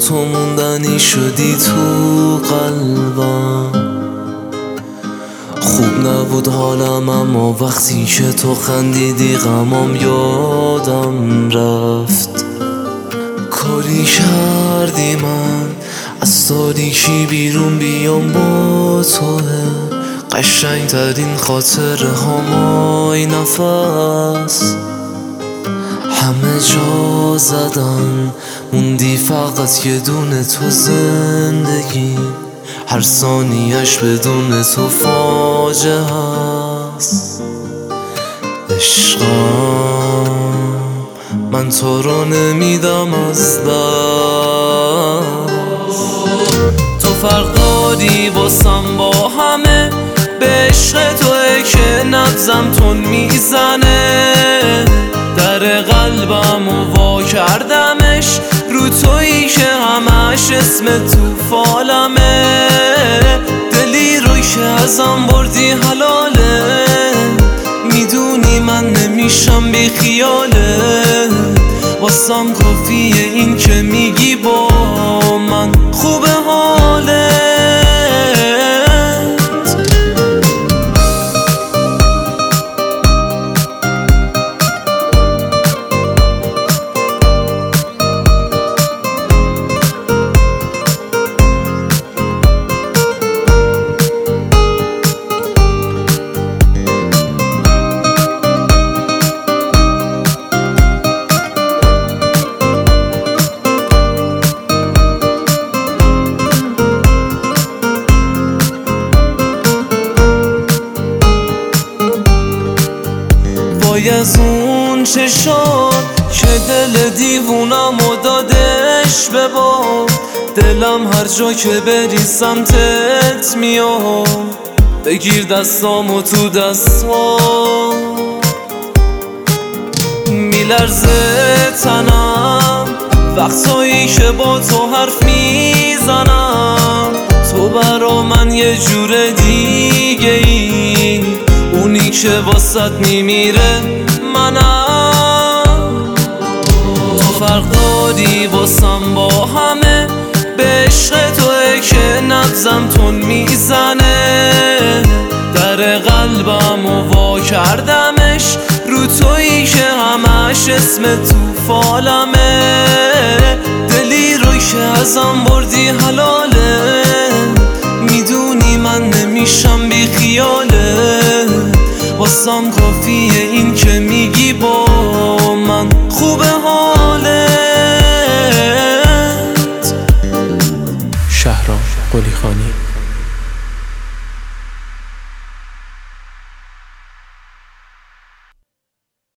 تو موندنی شدی تو قلبم. خوب نبود حالم اما وقتی که تو خندیدی غمام یادم رفت. کاری کردی من از تاریکی بیرون بیام با توه، قشنگ ترین خاطره همای نفس. همه جا زدن موندی فقط یه دونه تو زندگی، هر ثانیش بدون تو فاجعه هست. عشقم من تو رو نمیدم از دست. تو فرق داری واسم با همه، به عشق توه که نبضم تون میزنه. در قلبم و وا کردمش رو تویی که همش اسم تو فالمه. دلی رو که ازم بردی حلاله، میدونی من نمیشم بی خیاله. واسم کافیه این که میگی با من خوبه حاله. وای از اون چشات که دل دیوونم و دادش به باد. دلم هر جا که بری سمتت میاد، بگیر دستامو تو دستام. میلرزه تنم وقتایی که با تو حرف میزنم. تو برا من یه جور دیگه ای، اونی که واسط میمیره منم. تو فرق داری واسم با همه، به عشق توه که نبضم تون میزنه. در قلبم و وا کردمش رو تویی که همش اسم تو فالمه. دلی رو که ازم بردی حلاله، میدونی من نمیشم بی خیاله. واسم کافیه این که میگی با من خوبه حال.